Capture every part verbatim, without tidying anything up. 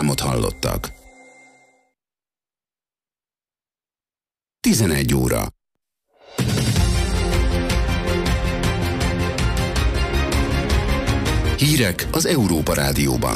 reklámot hallottak. tizenegy óra. Hírek az Európa Rádióban.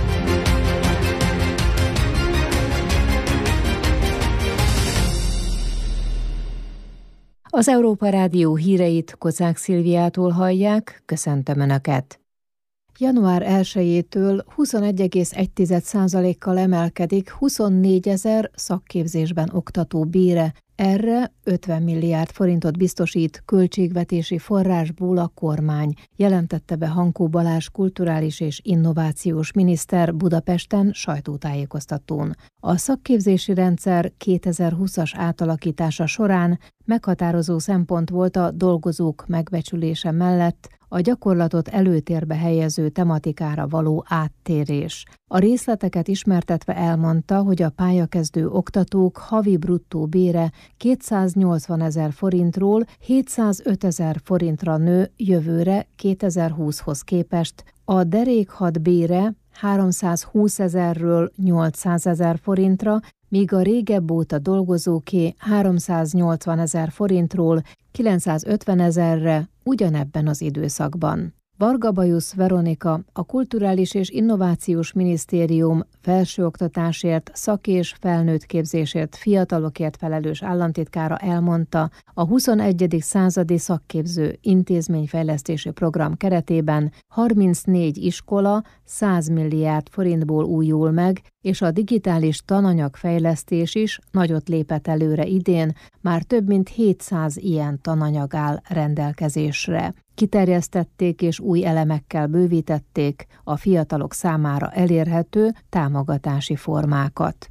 Az Európa Rádió híreit Kocák Szilviától hallják, köszöntöm Önöket! január elsejétől huszonegy egész egy százalékkal emelkedik huszonnégyezer szakképzésben oktató bére. Erre ötven milliárd forintot biztosít költségvetési forrásból a kormány, jelentette be Hankó Balázs kulturális és innovációs miniszter Budapesten sajtótájékoztatón. A szakképzési rendszer kétezer-húszas átalakítása során meghatározó szempont volt a dolgozók megbecsülése mellett a gyakorlatot előtérbe helyező tematikára való áttérés. A részleteket ismertetve elmondta, hogy a pályakezdő oktatók havi bruttó bére kétszáznyolcvanezer forintról hétszázötezer forintra nő jövőre kétezer-húszhoz képest, a derékhad bére háromszázhúszezerről nyolcszázezer forintra, míg a régebb óta dolgozóké háromszáznyolcvanezer forintról kilencszázötvenezerre ugyanebben az időszakban. Varga Bajusz Veronika, a Kulturális és Innovációs Minisztérium felsőoktatásért, szak- és felnőttképzésért, fiatalokért felelős államtitkára elmondta, a huszonegyedik századi szakképző intézményfejlesztési program keretében harmincnégy iskola száz milliárd forintból újul meg, és a digitális tananyagfejlesztés is nagyot lépett előre idén, már több mint hétszáz ilyen tananyag áll rendelkezésre. Kiterjesztették és új elemekkel bővítették a fiatalok számára elérhető támogatási formákat.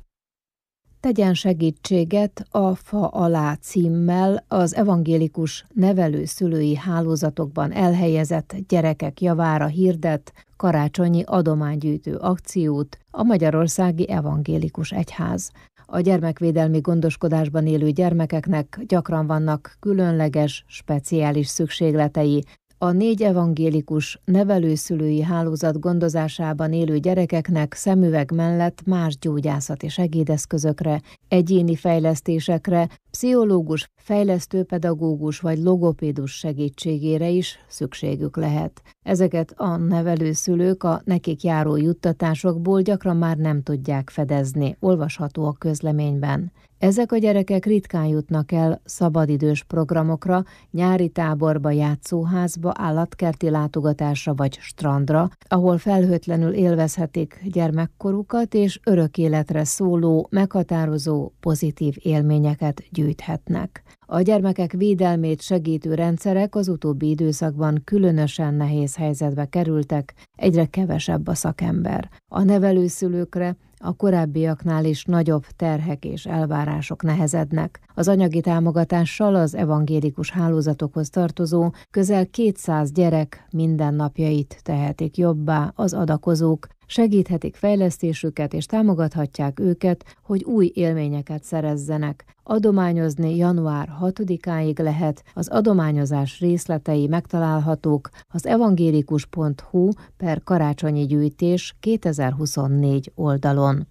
Tegyen segítséget a Fa alá címmel az evangélikus nevelőszülői hálózatokban elhelyezett gyerekek javára hirdet karácsonyi adománygyűjtő akciót a Magyarországi Evangélikus Egyház. A gyermekvédelmi gondoskodásban élő gyermekeknek gyakran vannak különleges, speciális szükségletei. A négy evangélikus nevelőszülői hálózat gondozásában élő gyerekeknek szemüveg mellett más gyógyászati segédeszközökre, egyéni fejlesztésekre, pszichológus, fejlesztőpedagógus vagy logopédus segítségére is szükségük lehet. Ezeket a nevelőszülők a nekik járó juttatásokból gyakran már nem tudják fedezni, olvasható a közleményben. Ezek a gyerekek ritkán jutnak el szabadidős programokra, nyári táborba, játszóházba, állatkerti látogatásra vagy strandra, ahol felhőtlenül élvezhetik gyermekkorukat és örök életre szóló, meghatározó, pozitív élményeket gyűjthetnek. A gyermekek védelmét segítő rendszerek az utóbbi időszakban különösen nehéz helyzetbe kerültek, egyre kevesebb a szakember. A nevelőszülőkre a korábbiaknál is nagyobb terhek és elvárások nehezednek. Az anyagi támogatással az evangélikus hálózatokhoz tartozó közel kétszáz gyerek mindennapjait tehetik jobbá az adakozók, segíthetik fejlesztésüket és támogathatják őket, hogy új élményeket szerezzenek. Adományozni január hatodikáig lehet, az adományozás részletei megtalálhatók az evangélikus pont hu per karácsonyi gyűjtés kétezer-huszonnégy oldalon.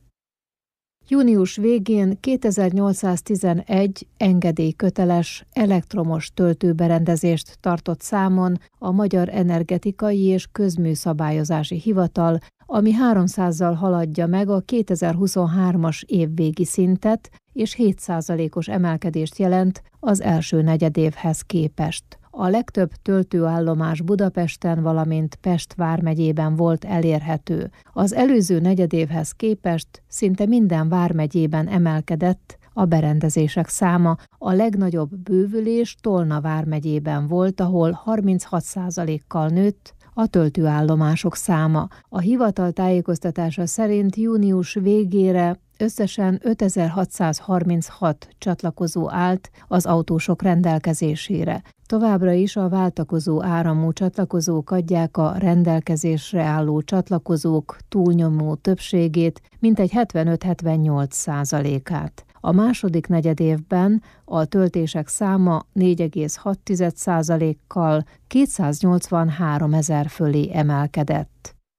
Június végén kétezer-nyolcszáztizenegy engedélyköteles elektromos töltőberendezést tartott számon a Magyar Energetikai és Közműszabályozási Hivatal, ami háromszázzal haladja meg a kétezer-huszonhármas évvégi szintet, és hét százalékos emelkedést jelent az első negyedévhez képest. A legtöbb töltőállomás Budapesten, valamint Pest vármegyében volt elérhető. Az előző negyedévhez képest szinte minden vármegyében emelkedett a berendezések száma. A legnagyobb bővülés Tolna vármegyében volt, ahol harminchat százalékkal nőtt a töltőállomások száma. A hivatal tájékoztatása szerint június végére összesen ötezer-hatszázharminchat csatlakozó állt az autósok rendelkezésére. Továbbra is a váltakozó áramú csatlakozók adják a rendelkezésre álló csatlakozók túlnyomó többségét, mintegy hetvenöt-hetvennyolc százalékát. A második negyedévben a töltések száma négy egész hat százalékkal kétszáznyolcvanhárom ezer fölé emelkedett.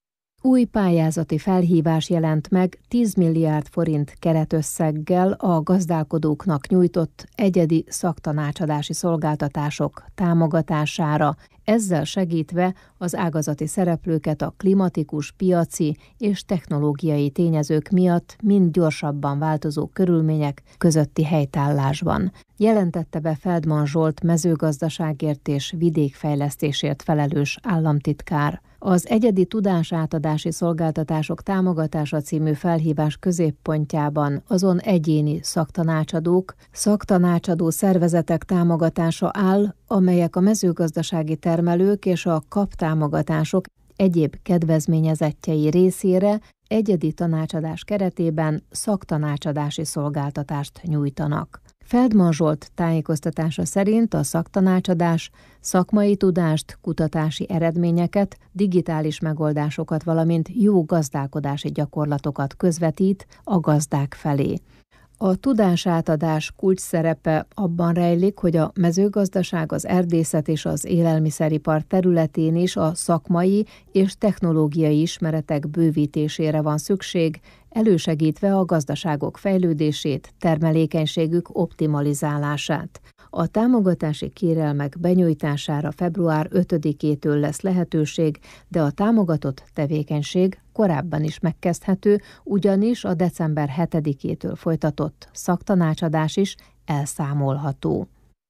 Új pályázati felhívás jelent meg tíz milliárd forint keretösszeggel a gazdálkodóknak nyújtott egyedi szaktanácsadási szolgáltatások támogatására, ezzel segítve az ágazati szereplőket a klimatikus, piaci és technológiai tényezők miatt mind gyorsabban változó körülmények közötti helytállásban. Jelentette be Feldman Zsolt mezőgazdaságért és vidékfejlesztésért felelős államtitkár. Az egyedi tudásátadási szolgáltatások támogatása című felhívás középpontjában azon egyéni szaktanácsadók, szaktanácsadó szervezetek támogatása áll, amelyek a mezőgazdasági termelők és a kap támogatások egyéb kedvezményezettjei részére egyedi tanácsadás keretében szaktanácsadási szolgáltatást nyújtanak. Feldman Zsolt tájékoztatása szerint a szaktanácsadás szakmai tudást, kutatási eredményeket, digitális megoldásokat, valamint jó gazdálkodási gyakorlatokat közvetít a gazdák felé. A tudásátadás kulcsszerepe abban rejlik, hogy a mezőgazdaság, az erdészet és az élelmiszeripar területén is a szakmai és technológiai ismeretek bővítésére van szükség, elősegítve a gazdaságok fejlődését, termelékenységük optimalizálását. A támogatási kérelmek benyújtására február ötödikétől lesz lehetőség, de a támogatott tevékenység korábban is megkezdhető, ugyanis a december hetedikétől folytatott szaktanácsadás is elszámolható.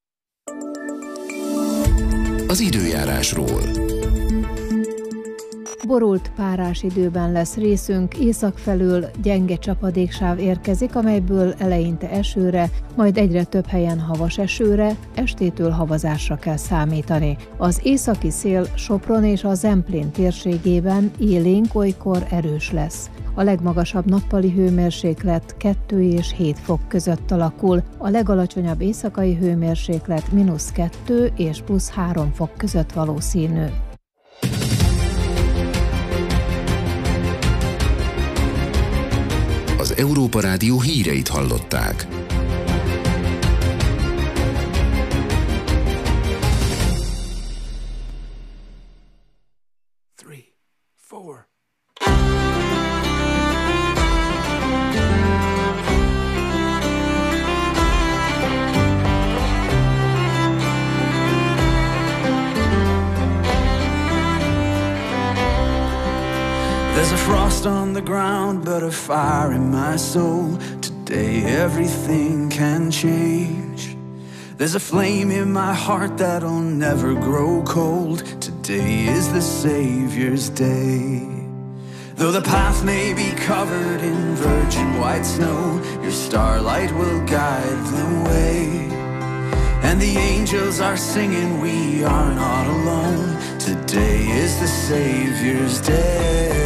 Az időjárásról. Borult párás időben lesz részünk, észak felől gyenge csapadéksáv érkezik, amelyből eleinte esőre, majd egyre több helyen havas esőre, estétől havazásra kell számítani. Az északi szél Sopron és a Zemplén térségében élénk, olykor erős lesz. A legmagasabb nappali hőmérséklet kettő és hét fok között alakul, a legalacsonyabb éjszakai hőmérséklet mínusz kettő és plusz három fok között valószínű. Az Európa Rádió híreit hallották. Three, four. There's a frost on the ground, but a fire in my soul. Today everything can change. There's a flame in my heart that'll never grow cold. Today is the Savior's day. Though the path may be covered in virgin white snow, your starlight will guide the way. And the angels are singing, we are not alone. Today is the Savior's day.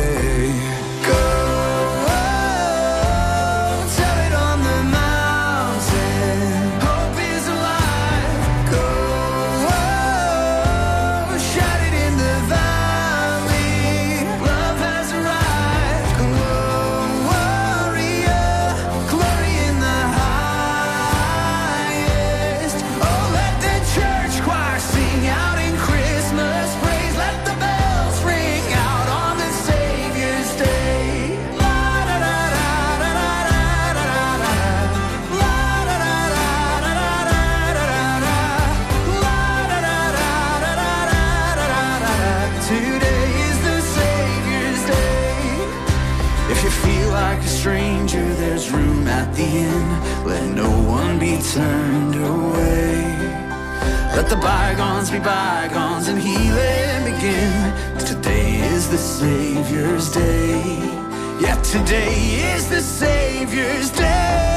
There's room at the inn, let no one be turned away. Let the bygones be bygones and healing begin. Today is the Savior's day. Yeah, today is the Savior's day.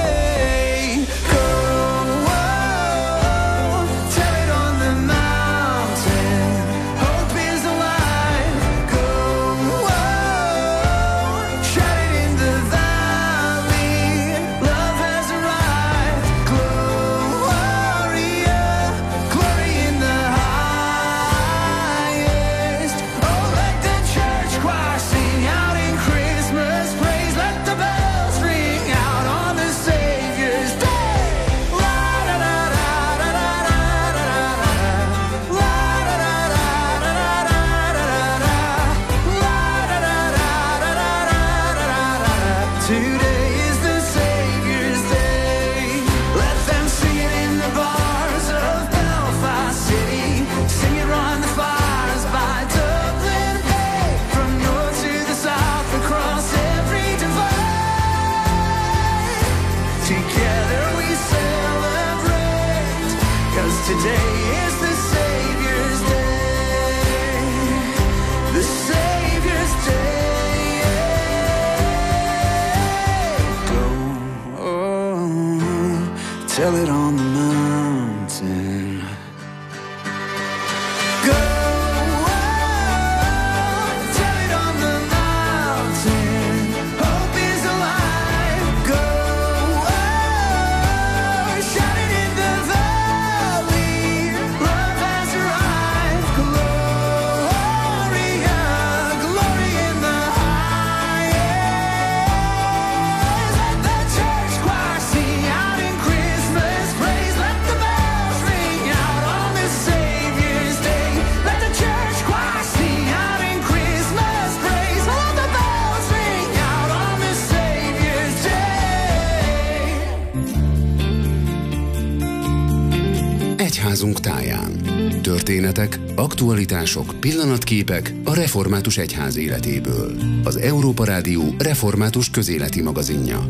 Christmas praise, let the bells ring out on the Savior's Today is the Savior's day. Let them sing it in the bars of Belfast City. Sing it round the fires by Dublin Bay. From north to the south, across every divide. Together we celebrate, 'cause today is the Savior's day. The Savior's day. Tell it on the mountain. Go, oh, tell it on the mountain. Hope is alive. Go, oh, shout it in the valley. Love has arrived. Gloria, glory in the highest. Let the church choir sing out in Christmas praise. Let the bells ring out on the Savior's day. Let the church choir sing out in Christmas praise. Let the bells ring out on the Savior's day. Egyházunk táján. Történetek, aktualitások, pillanatképek a református egyház életéből. Az Európa Rádió református közéleti magazinja.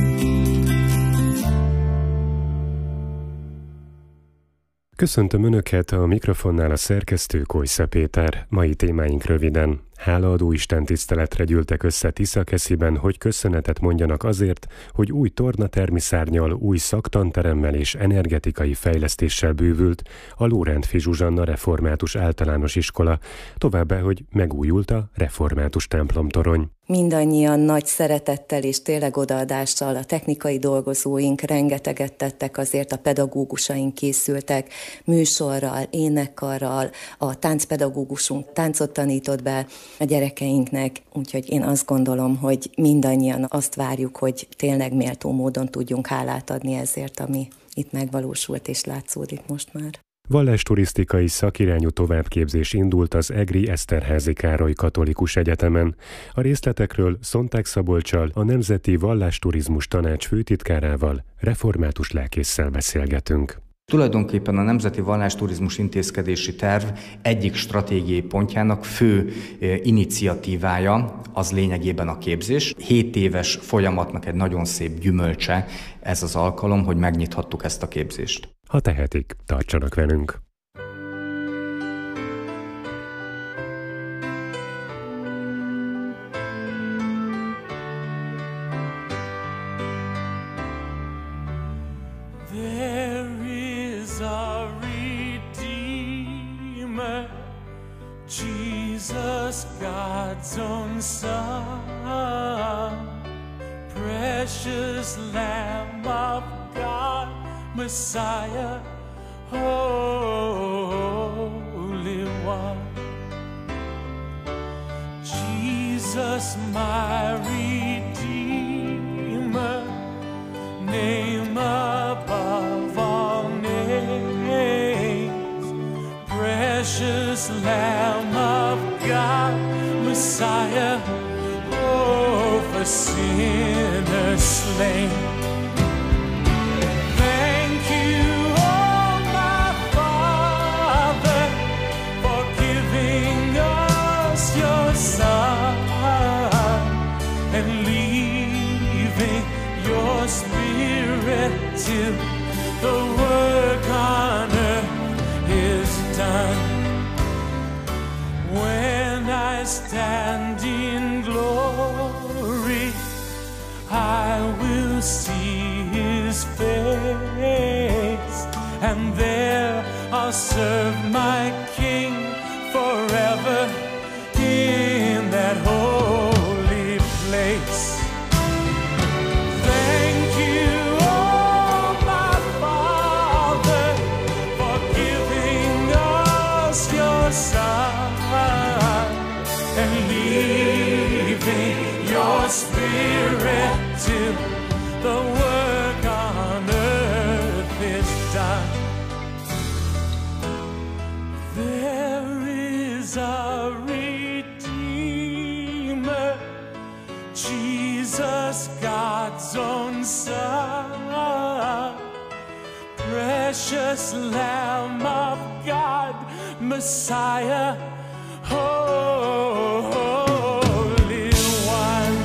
Köszöntöm Önöket, a mikrofonnál a szerkesztő Kojsza Péter. Mai témáink röviden. Hálaadó Isten tiszteletre gyűltek össze Tiszakesziben, hogy köszönetet mondjanak azért, hogy új tornatermi szárnnyal, új szaktanteremmel és energetikai fejlesztéssel bővült a Lórántfi Zsuzsanna Református Általános Iskola, továbbá, hogy megújult a Református templomtorony. Mindannyian nagy szeretettel és tényleg odaadással a technikai dolgozóink rengeteget tettek, azért a pedagógusaink készültek műsorral, énekkarral, a táncpedagógusunk táncot tanított be a gyerekeinknek, úgyhogy én azt gondolom, hogy mindannyian azt várjuk, hogy tényleg méltó módon tudjunk hálát adni ezért, ami itt megvalósult és látszódik most már. Vallásturisztikai szakirányú továbbképzés indult az egri Eszterházy Károly Katolikus Egyetemen. A részletekről Szonták Szabolccsal, a Nemzeti Vallásturizmus Tanács főtitkárával, református lelkésszel beszélgetünk. Tulajdonképpen a Nemzeti Vallásturizmus Intézkedési Terv egyik stratégiai pontjának fő iniciatívája az lényegében a képzés. Hét éves folyamatnak egy nagyon szép gyümölcse ez az alkalom, hogy megnyithattuk ezt a képzést. Ha tehetik, tartsanak velünk! Jesus, God's own Son, precious Lamb of God, Messiah, Holy One. Jesus, my Redeemer, name above all names, precious Lamb of God, Messiah, oh, for sinners slain. Thank you, oh my Father, for giving us your Son and leaving your Spirit till the work on earth is done. When I stand in glory, I will see His face, and there I'll serve my King forever in that holy place. Thank you, oh my Father, for giving us your Son and leaving your Spirit till the work on earth is done. There is a Redeemer, Jesus, God's own Son, precious Lamb of God, Messiah, Holy One.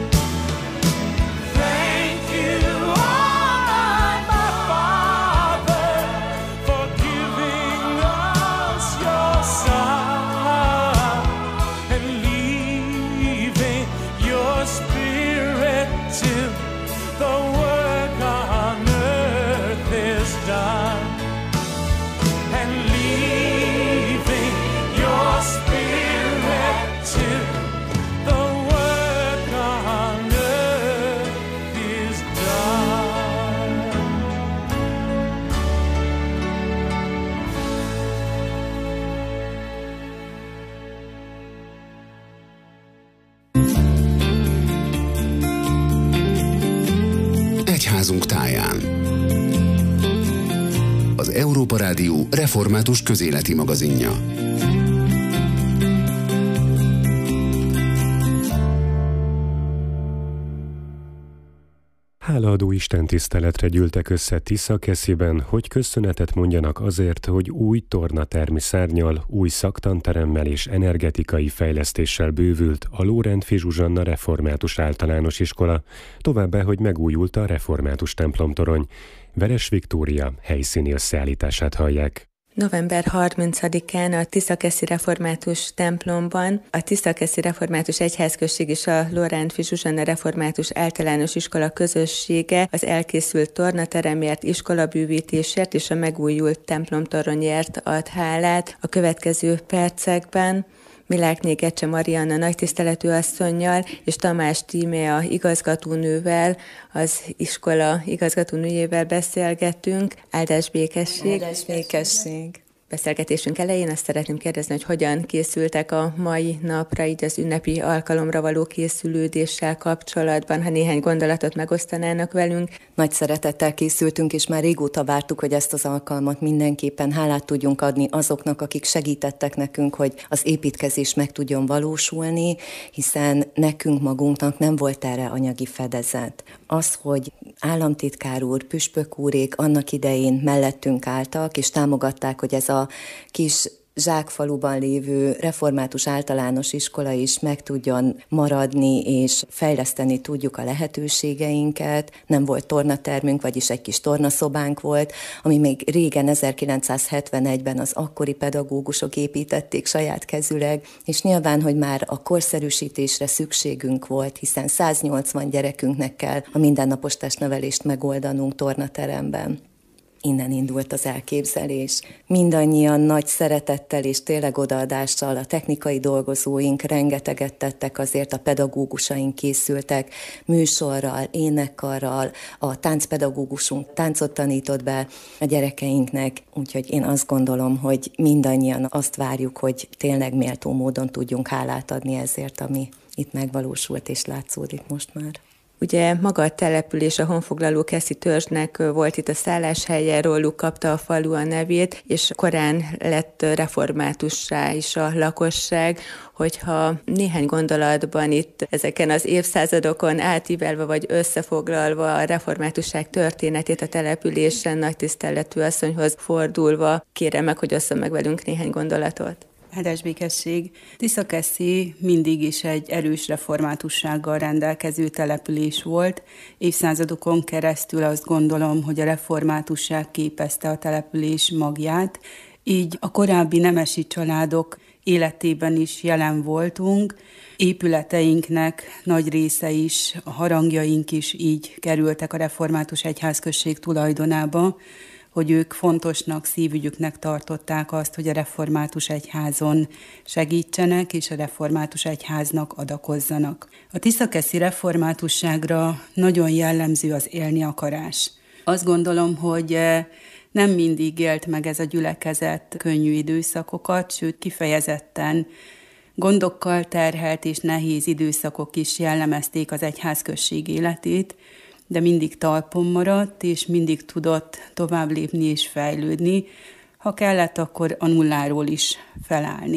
Thank you, Lord, my Father, for giving us your Son and leaving your Spirit till the work on earth is done. And leaving your Spirit till the work on earth is done. Egyházunk táján. Az Európa Rádió református közéleti magazinja. Hálaadó istentiszteletre gyűltek össze Tiszakesziben, hogy köszönetet mondjanak azért, hogy új tornatermi szárnnyal, új szaktanteremmel és energetikai fejlesztéssel bővült a Lórántffy Zsuzsanna Református Általános Iskola, továbbá, hogy megújult a református templomtorony. Veres Viktória helyszíni összeállítását hallják. november harmincadikán a Tiszakeszi Református templomban a Tiszakeszi Református Egyházközség és a Lórántffy Zsuzsanna Református Általános Iskola közössége az elkészült tornateremért, iskolabővítésért és a megújult templomtoronyért ad hálát. A következő percekben Milákné Gecse Marianna nagytiszteletű asszonnyal és Tamás Tímea igazgatónővel, az iskola igazgatónőjével beszélgetünk. Áldás békesség. Áldás békesség. Beszélgetésünk elején azt szeretném kérdezni, hogy hogyan készültek a mai napra, így az ünnepi alkalomra való készülődéssel kapcsolatban, ha néhány gondolatot megosztanának velünk. Nagy szeretettel készültünk, és már régóta vártuk, hogy ezt az alkalmat mindenképpen hálát tudjunk adni azoknak, akik segítettek nekünk, hogy az építkezés meg tudjon valósulni, hiszen nekünk magunknak nem volt erre anyagi fedezet. Az, hogy államtitkár úr, püspök úrék annak idején mellettünk álltak, és támogatták, hogy ez a kis zsákfaluban lévő református általános iskola is meg tudjon maradni, és fejleszteni tudjuk a lehetőségeinket. Nem volt tornatermünk, vagyis egy kis tornaszobánk volt, ami még régen ezerkilencszázhetvenegyben az akkori pedagógusok építették saját kezüleg, és nyilván, hogy már a korszerűsítésre szükségünk volt, hiszen száznyolcvan gyerekünknek kell a mindennapos testnevelést megoldanunk tornateremben. Innen indult az elképzelés. Mindannyian nagy szeretettel és tényleg odaadással a technikai dolgozóink rengeteget tettek azért, a pedagógusaink készültek műsorral, énekkarral, a táncpedagógusunk táncot tanított be a gyerekeinknek, úgyhogy én azt gondolom, hogy mindannyian azt várjuk, hogy tényleg méltó módon tudjunk hálát adni ezért, ami itt megvalósult és látszódik most már. Ugye maga a település, a honfoglaló Keszi törzsnek volt itt a szálláshelye, róluk kapta a falu a nevét, és korán lett reformátussá is a lakosság, hogyha néhány gondolatban itt ezeken az évszázadokon átívelve vagy összefoglalva a reformátusság történetét a településen nagy tiszteletű asszonyhoz fordulva, kérem meg, hogy osszon meg velünk néhány gondolatot. Áldás békesség. Tiszakeszi mindig is egy erős reformátussággal rendelkező település volt. Évszázadokon keresztül azt gondolom, hogy a reformátusság képezte a település magját. Így a korábbi nemesi családok életében is jelen voltunk. Épületeinknek nagy része is, a harangjaink is így kerültek a református egyházközség tulajdonába, hogy ők fontosnak, szívügyüknek tartották azt, hogy a református egyházon segítsenek, és a református egyháznak adakozzanak. A tiszakeszi reformátusságra nagyon jellemző az élni akarás. Azt gondolom, hogy nem mindig élt meg ez a gyülekezet könnyű időszakokat, sőt kifejezetten gondokkal terhelt és nehéz időszakok is jellemezték az egyházközség életét, de mindig talpon maradt, és mindig tudott tovább lépni és fejlődni, ha kellett, akkor a nulláról is felállni.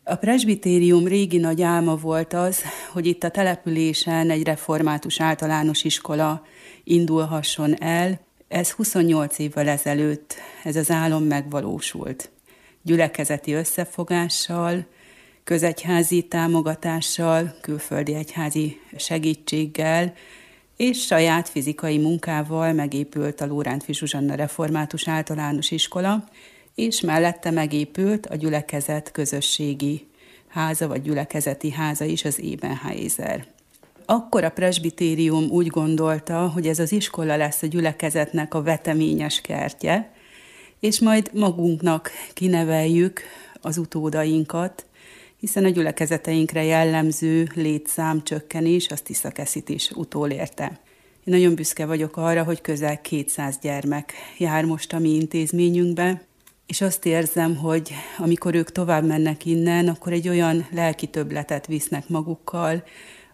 A presbitérium régi nagy álma volt az, hogy itt a településen egy református általános iskola indulhasson el. Ez huszonnyolc évvel ezelőtt ez az álom megvalósult. Gyülekezeti összefogással, közegyházi támogatással, külföldi egyházi segítséggel és saját fizikai munkával megépült a Lórántffy Zsuzsanna Református Általános Iskola, és mellette megépült a gyülekezet közösségi háza, vagy gyülekezeti háza is, az Ebenháézer. Akkor a presbitérium úgy gondolta, hogy ez az iskola lesz a gyülekezetnek a veteményes kertje, és majd magunknak kineveljük az utódainkat, hiszen a gyülekezeteinkre jellemző létszámcsökkenés az Tiszakeszit is utolérte. Én nagyon büszke vagyok arra, hogy közel kétszáz gyermek jár most a mi intézményünkbe, és azt érzem, hogy amikor ők tovább mennek innen, akkor egy olyan lelki többletet visznek magukkal,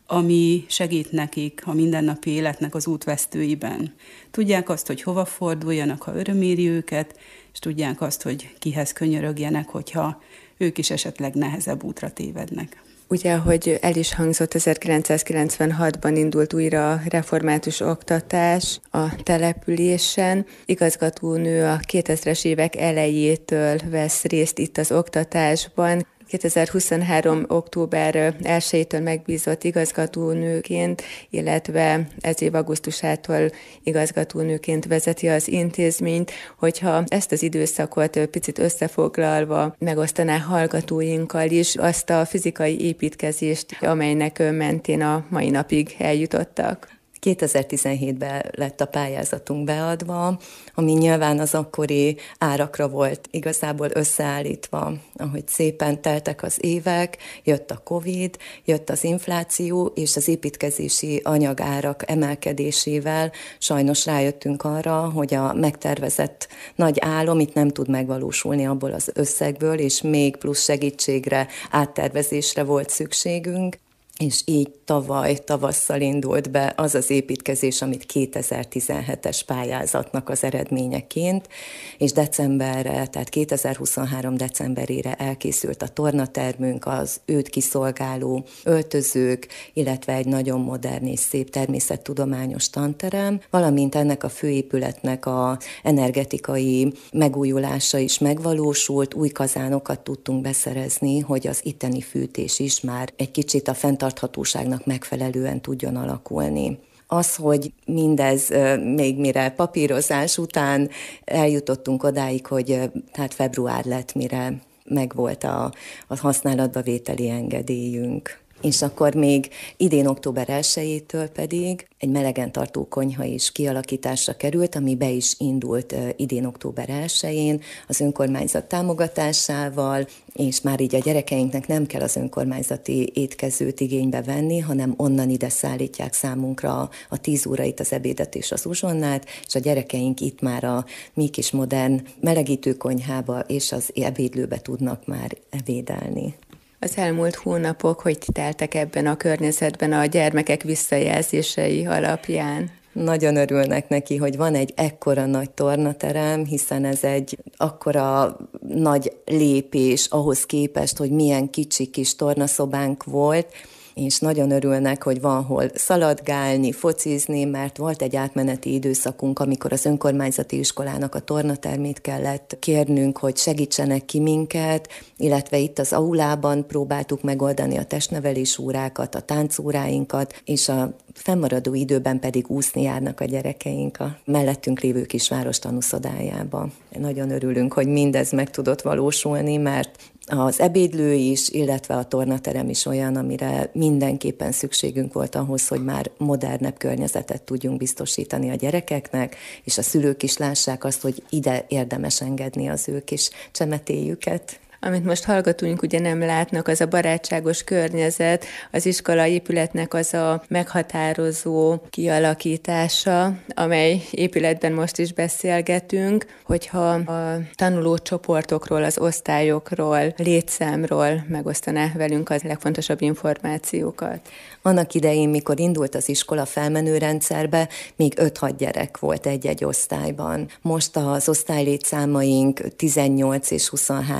ami segít nekik a mindennapi életnek az útvesztőiben. Tudják azt, hogy hova forduljanak, ha öröm éri őket, és tudják azt, hogy kihez könyörögjenek, hogyha ők is esetleg nehezebb útra tévednek. Ugye, ahogy el is hangzott, ezerkilencszázkilencvenhatban indult újra a református oktatás a településen. Igazgatónő a kétezres évek elejétől vesz részt itt az oktatásban. kétezer-huszonhárom. október elsejétől megbízott igazgatónőként, illetve ez év augusztusától igazgatónőként vezeti az intézményt. Hogyha ezt az időszakot picit összefoglalva megosztaná hallgatóinkkal is azt a fizikai építkezést, amelynek mentén a mai napig eljutottak. kétezer-tizenhétben lett a pályázatunk beadva, ami nyilván az akkori árakra volt igazából összeállítva, ahogy szépen teltek az évek, jött a Covid, jött az infláció, és az építkezési anyagárak emelkedésével sajnos rájöttünk arra, hogy a megtervezett nagy álom itt nem tud megvalósulni abból az összegből, és még plusz segítségre, áttervezésre volt szükségünk. És így tavaly, tavasszal indult be az az építkezés, amit kétezer-tizenhetes pályázatnak az eredményeként, és decemberre, tehát kétezer-huszonhárom decemberére elkészült a tornatermünk, az őt kiszolgáló öltözők, illetve egy nagyon modern és szép természettudományos tanterem, valamint ennek a főépületnek a energetikai megújulása is megvalósult, új kazánokat tudtunk beszerezni, hogy az itteni fűtés is már egy kicsit a fenntarthatóságnak megfelelően tudjon alakulni. Az, hogy mindez még mire papírozás után eljutottunk odáig, hogy tehát február lett, mire megvolt a, a használatba vételi engedélyünk. És akkor még idén október elsejétől pedig egy melegen tartó konyha is kialakításra került, ami be is indult idén október elsején az önkormányzat támogatásával, és már így a gyerekeinknek nem kell az önkormányzati étkezőt igénybe venni, hanem onnan ide szállítják számunkra a tíz órait, az ebédet és az uzsonnát, és a gyerekeink itt már a mi kis modern melegítőkonyhába és az ebédlőbe tudnak már ebédelni. Az elmúlt hónapok hogy teltek ebben a környezetben a gyermekek visszajelzései alapján? Nagyon örülnek neki, hogy van egy ekkora nagy tornaterem, hiszen ez egy akkora nagy lépés ahhoz képest, hogy milyen kicsi kis tornaszobánk volt, és nagyon örülnek, hogy van hol szaladgálni, focizni, mert volt egy átmeneti időszakunk, amikor az önkormányzati iskolának a tornatermét kellett kérnünk, hogy segítsenek ki minket, illetve itt az aulában próbáltuk megoldani a testnevelés órákat, a táncóráinkat, és a fennmaradó időben pedig úszni járnak a gyerekeink a mellettünk lévő kisváros tanúszodájába. Nagyon örülünk, hogy mindez meg tudott valósulni, mert az ebédlő is, illetve a tornaterem is olyan, amire mindenképpen szükségünk volt ahhoz, hogy már modernebb környezetet tudjunk biztosítani a gyerekeknek, és a szülők is lássák azt, hogy ide érdemes engedni az ő kis csemetéjüket. Amit most hallgatóink ugye nem látnak, az a barátságos környezet, az iskola épületnek az a meghatározó kialakítása, amely épületben most is beszélgetünk, hogyha a tanulócsoportokról, az osztályokról, létszámról megosztaná velünk az legfontosabb információkat. Annak idején, mikor indult az iskola felmenő rendszerbe, még öt-hat gyerek volt egy-egy osztályban. Most az osztálylétszámaink tizennyolc és huszonhárom között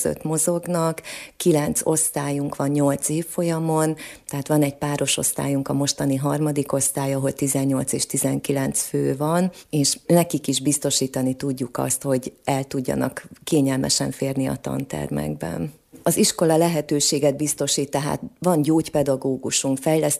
között mozognak, kilenc osztályunk van nyolc évfolyamon, tehát van egy páros osztályunk, a mostani harmadik osztály, ahol tizennyolc és tizenkilenc fő van, és nekik is biztosítani tudjuk azt, hogy el tudjanak kényelmesen férni a tantermekben. Az iskola lehetőséget biztosít, tehát van gyógypedagógusunk,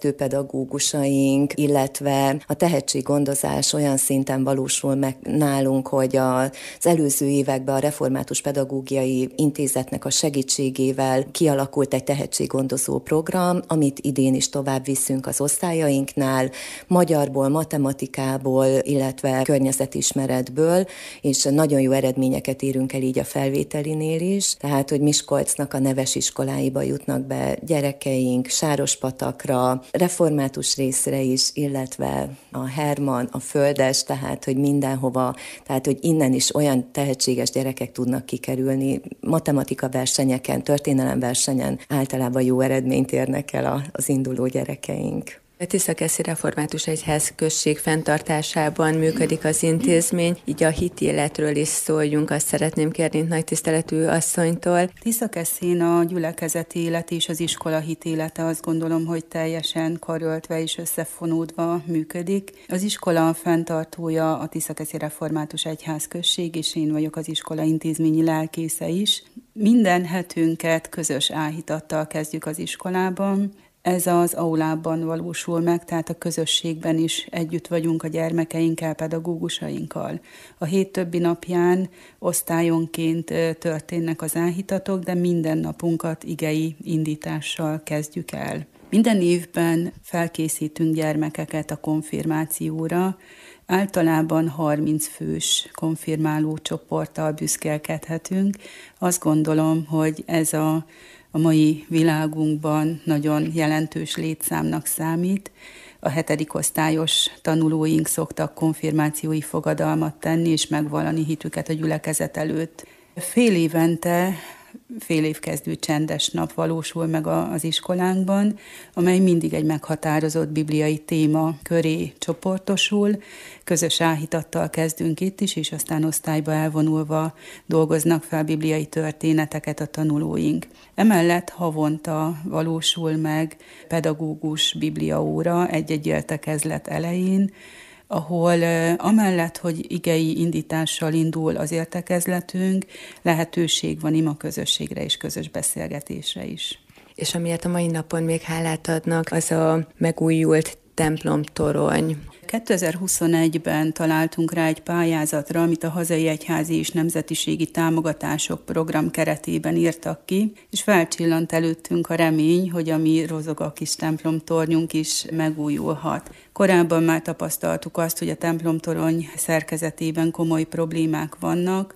fejlesztőpedagógusaink, illetve a tehetséggondozás olyan szinten valósul meg nálunk, hogy az előző években a Református Pedagógiai Intézetnek a segítségével kialakult egy tehetséggondozó program, amit idén is tovább viszünk az osztályainknál, magyarból, matematikából, illetve környezetismeretből, és nagyon jó eredményeket érünk el így a felvételinél is, tehát hogy Miskolcnak a neves iskoláiba jutnak be gyerekeink, Sárospatakra, református részre is, illetve a Herman, a Földes, tehát hogy mindenhova, tehát hogy innen is olyan tehetséges gyerekek tudnak kikerülni. Matematika versenyeken, történelem versenyen általában jó eredményt érnek el az induló gyerekeink. A Tiszakeszi Református Egyházközség fenntartásában működik az intézmény, így a hitéletről is szóljunk, azt szeretném kérni nagy tiszteletű asszonytól. Tiszakeszin a gyülekezeti élet és az iskola hitélete azt gondolom, hogy teljesen karöltve és összefonódva működik. Az iskola fenntartója a Tiszakeszi Református Egyházközség, és én vagyok az iskola intézményi lelkésze is. Minden hetünket közös áhítattal kezdjük az iskolában. Ez az aulában valósul meg, tehát a közösségben is együtt vagyunk a gyermekeinkkel, pedagógusainkkal. A hét többi napján osztályonként történnek az áhítatok, de minden napunkat igei indítással kezdjük el. Minden évben felkészítünk gyermekeket a konfirmációra, általában harminc fős konfirmáló csoporttal büszkélkedhetünk. Azt gondolom, hogy ez a a mai világunkban nagyon jelentős létszámnak számít. A hetedik osztályos tanulóink szoktak konfirmációi fogadalmat tenni és megvallani hitüket a gyülekezet előtt. Fél évente fél évkezdő csendes nap valósul meg az iskolánkban, amely mindig egy meghatározott bibliai téma köré csoportosul. Közös áhítattal kezdünk itt is, és aztán osztályba elvonulva dolgoznak fel bibliai történeteket a tanulóink. Emellett havonta valósul meg pedagógus bibliaóra egy-egy értekezlet elején, ahol amellett, hogy igei indítással indul az értekezletünk, lehetőség van ima közösségre és közös beszélgetésre is. És amiért a mai napon még hálát adnak, az a megújult templomtorony. kétezer-huszonegyben találtunk rá egy pályázatra, amit a Hazai Egyházi és Nemzetiségi Támogatások program keretében írtak ki, és felcsillant előttünk a remény, hogy a mi rozog a kis templomtornyunk is megújulhat. Korábban már tapasztaltuk azt, hogy a templomtorony szerkezetében komoly problémák vannak,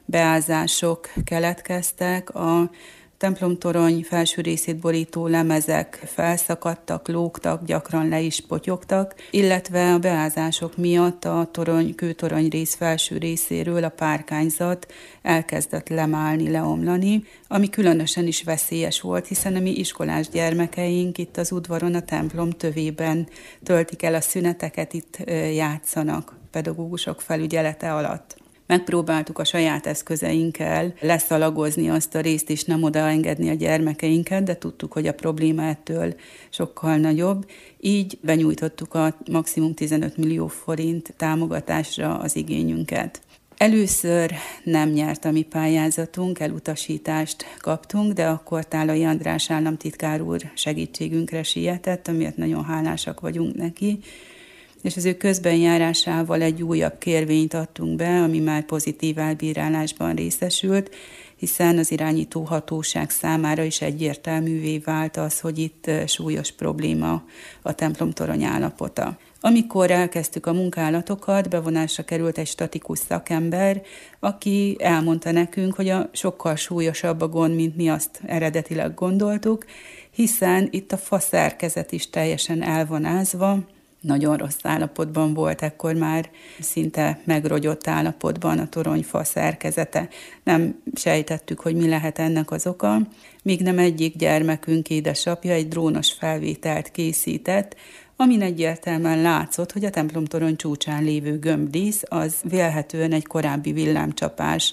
beázások keletkeztek, a templomtorony felső részét borító lemezek felszakadtak, lógtak, gyakran le is potyogtak, illetve a beázások miatt a torony, kőtorony rész felső részéről a párkányzat elkezdett lemálni, leomlani, ami különösen is veszélyes volt, hiszen a mi iskolás gyermekeink itt az udvaron a templom tövében töltik el a szüneteket, itt játszanak pedagógusok felügyelete alatt. Megpróbáltuk a saját eszközeinkkel leszalagozni azt a részt, és nem odaengedni a gyermekeinket, de tudtuk, hogy a probléma ettől sokkal nagyobb. Így benyújtottuk a maximum tizenöt millió forint támogatásra az igényünket. Először nem nyert a mi pályázatunk, elutasítást kaptunk, de akkor Tálai András államtitkár úr segítségünkre sietett, amiért nagyon hálásak vagyunk neki, és az ő közbenjárásával egy újabb kérvényt adtunk be, ami már pozitív elbírálásban részesült, hiszen az irányító hatóság számára is egyértelművé vált az, hogy itt súlyos probléma a templomtorony állapota. Amikor elkezdtük a munkálatokat, bevonásra került egy statikus szakember, aki elmondta nekünk, hogy a sokkal súlyosabb a gond, mint mi azt eredetileg gondoltuk, hiszen itt a faszerkezet is teljesen elvonázva, nagyon rossz állapotban volt, ekkor már szinte megrogyott állapotban a toronyfa szerkezete. Nem sejtettük, hogy mi lehet ennek az oka, míg nem egyik gyermekünk édesapja egy drónos felvételt készített, amin egyértelműen látszott, hogy a templomtorony csúcsán lévő gömbdísz az vélhetően egy korábbi villámcsapás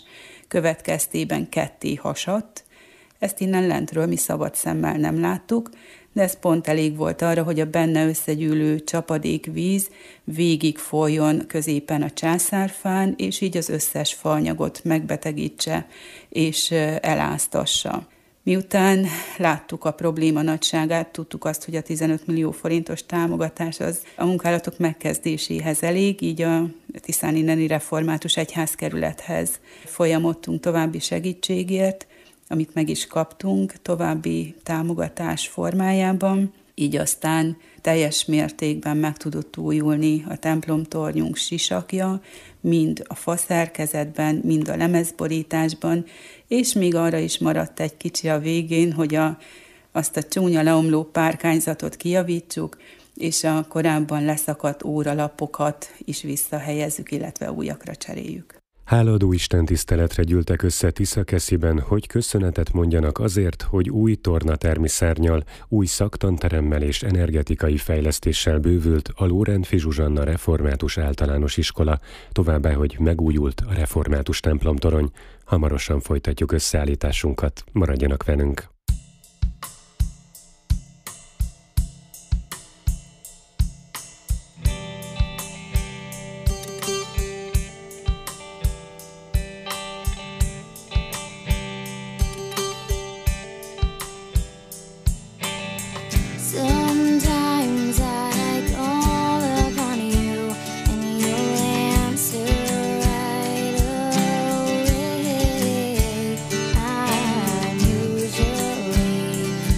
következtében ketté hasadt. Ezt innen lentről mi szabad szemmel nem láttuk, de ez pont elég volt arra, hogy a benne összegyűlő csapadékvíz végig folyjon középen a császárfán, és így az összes faanyagot megbetegítse és eláztassa. Miután láttuk a probléma nagyságát, tudtuk azt, hogy a tizenöt millió forintos támogatás az a munkálatok megkezdéséhez elég, így a Tiszáni Neni Református Egyházkerülethez folyamodtunk további segítségért, amit meg is kaptunk további támogatás formájában, így aztán teljes mértékben meg tudott újulni a templomtornyunk sisakja, mind a faszerkezetben, mind a lemezborításban, és még arra is maradt egy kicsi a végén, hogy a, azt a csúnya leomló párkányzatot kijavítsuk, és a korábban leszakadt óralapokat is visszahelyezzük, illetve újakra cseréljük. Hálaadó Isten tiszteletre gyűltek össze Tiszakesziben, hogy köszönetet mondjanak azért, hogy új tornatermi szárnnyal, új szaktanteremmel és energetikai fejlesztéssel bővült a Lórántfi Zsuzsanna Református Általános Iskola, továbbá, hogy megújult a református templomtorony. Hamarosan folytatjuk összeállításunkat, maradjanak velünk! Usually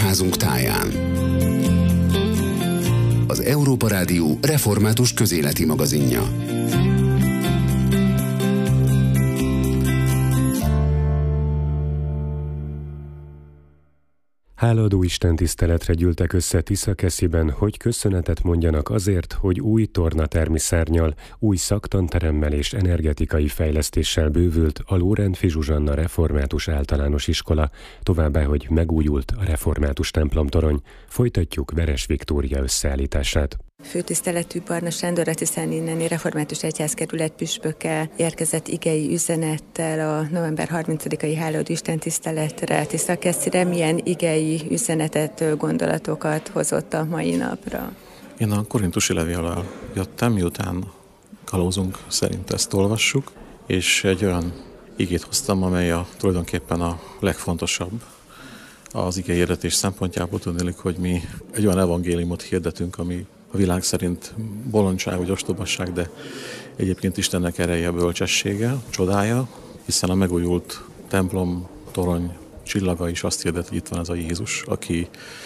egyházunk táján. Az Európa Rádió református közéleti magazinja. Hálaadó istentiszteletre gyűltek össze Tiszakesziben, hogy köszönetet mondjanak azért, hogy új tornatermi szárnnyal, új szaktanteremmel és energetikai fejlesztéssel bővült a Lórántffy Zsuzsanna Református Általános Iskola, továbbá, hogy megújult a református templomtorony. Folytatjuk Veres Viktória összeállítását. Főtiszteletű Barna Sándor, a Tiszanínneni Református Egyházkerület püspöke érkezett igei üzenettel a november harmincadikai hálaadó istentiszteletre Tiszakeszire. Milyen igei üzenetet, gondolatokat hozott a mai napra? Én a korintusi levéllel jöttem, miután kalózunk szerint ezt olvassuk, és egy olyan igét hoztam, amely a, tulajdonképpen a legfontosabb az igei hirdetés szempontjából. Tudnélik, hogy mi egy olyan evangéliumot hirdetünk, ami a világ szerint bolondság vagy ostobasság, de egyébként Istennek ereje, bölcsessége, csodája, hiszen a megújult templom, torony csillaga is azt hirdet, hogy itt van ez a Jézus, aki,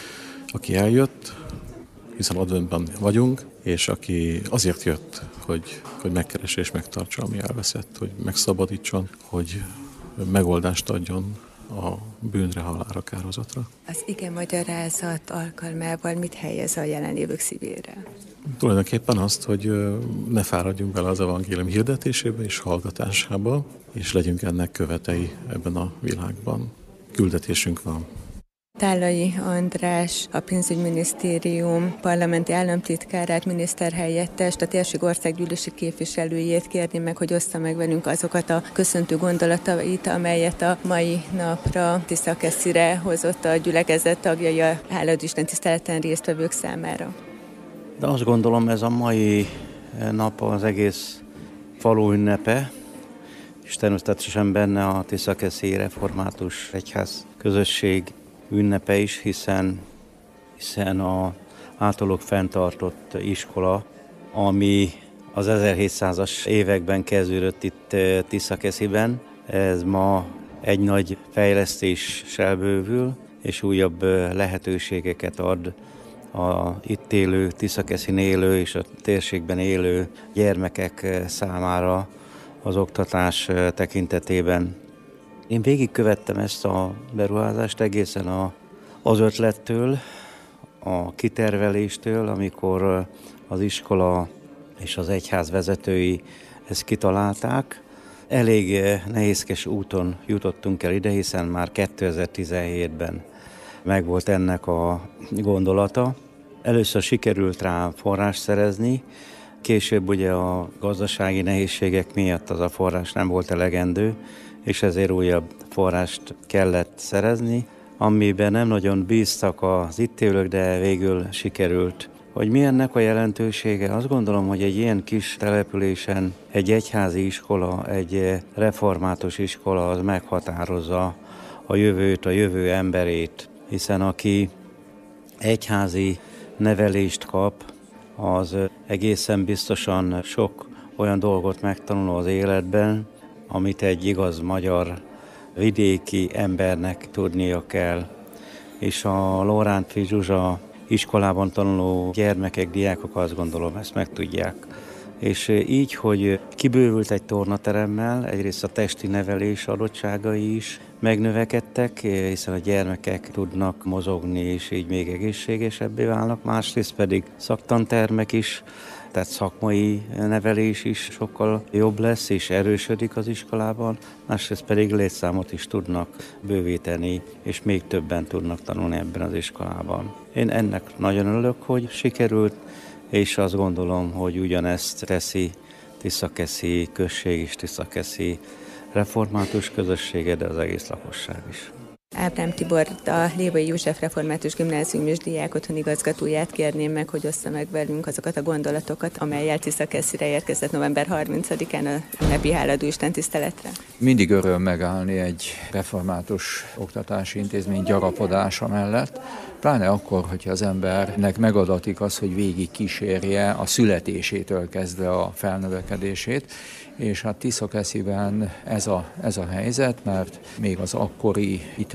aki eljött, hiszen adventben vagyunk, és aki azért jött, hogy, hogy megkeresse és megtartsa, ami elveszett, hogy megszabadítson, hogy megoldást adjon a bűnre, halálra, kárhozatra. Az ige magyarázat alkalmával mit helyez a jelenlévők szívére? Tulajdonképpen azt, hogy ne fáradjunk bele az evangélium hirdetésébe és hallgatásába, és legyünk ennek követei ebben a világban. Küldetésünk van. Tállai András, a pénzügyminisztérium parlamenti államtitkárát, miniszterhelyettest, a térség országgyűlési képviselőjét kérni meg, hogy ossza meg velünk azokat a köszöntő gondolatait, amelyet a mai napra Tiszakeszire hozott a gyülekezet tagjai a hálaadó istentiszteleten résztvevők számára. De azt gondolom, ez a mai nap az egész falu ünnepe, és természetesen benne a Tiszakeszi Református Egyház közösség ünnepe is, hiszen, hiszen a általuk fenntartott iskola, ami az ezerhétszázas években kezdődött itt Tiszakesziben, ez ma egy nagy fejlesztéssel bővül, és újabb lehetőségeket ad a itt élő, Tiszakeszin élő és a térségben élő gyermekek számára az oktatás tekintetében. Én végigkövettem ezt a beruházást egészen a, az ötlettől, a kiterveléstől, amikor az iskola és az egyház vezetői ezt kitalálták. Elég nehézkes úton jutottunk el ide, hiszen már kétezer-tizenhétben megvolt ennek a gondolata. Először sikerült rá forrást szerezni, később ugye a gazdasági nehézségek miatt az a forrás nem volt elegendő, és ezért újabb forrást kellett szerezni, amiben nem nagyon bíztak az itt élők, de végül sikerült. Hogy mi ennek a jelentősége? Azt gondolom, hogy egy ilyen kis településen egy egyházi iskola, egy református iskola az meghatározza a jövőt, a jövő emberét, hiszen aki egyházi nevelést kap, az egészen biztosan sok olyan dolgot megtanul az életben, amit egy igaz magyar vidéki embernek tudnia kell. És a Lórántffy Zsuzsa iskolában tanuló gyermekek, diákok azt gondolom, ezt meg tudják. És így, hogy kibővült egy tornateremmel, egyrészt a testi nevelés adottságai is megnövekedtek, hiszen a gyermekek tudnak mozogni, és így még egészségesebbé válnak, másrészt pedig szaktantermek is, tehát szakmai nevelés is sokkal jobb lesz, és erősödik az iskolában, másrészt pedig létszámot is tudnak bővíteni, és még többen tudnak tanulni ebben az iskolában. Én ennek nagyon örülök, hogy sikerült, és azt gondolom, hogy ugyanezt teszi Tiszakeszi község és Tiszakeszi református közössége, de az egész lakosság is. Ábrám Tibor, a Lévai József Református Gimnázium és Diákotthon igazgatóját kérném meg, hogy ossza meg velünk azokat a gondolatokat, amellyel Tiszakeszire érkezett november harmincadikán a ünnepi hálaadó istentiszteletre. Mindig öröm megállni egy református oktatási intézmény gyarapodása mellett, pláne akkor, hogyha az embernek megadatik az, hogy végig kísérje a születésétől kezdve a felnövekedését, és hát Tiszakesziben ez a, ez a helyzet, mert még az akkori itteni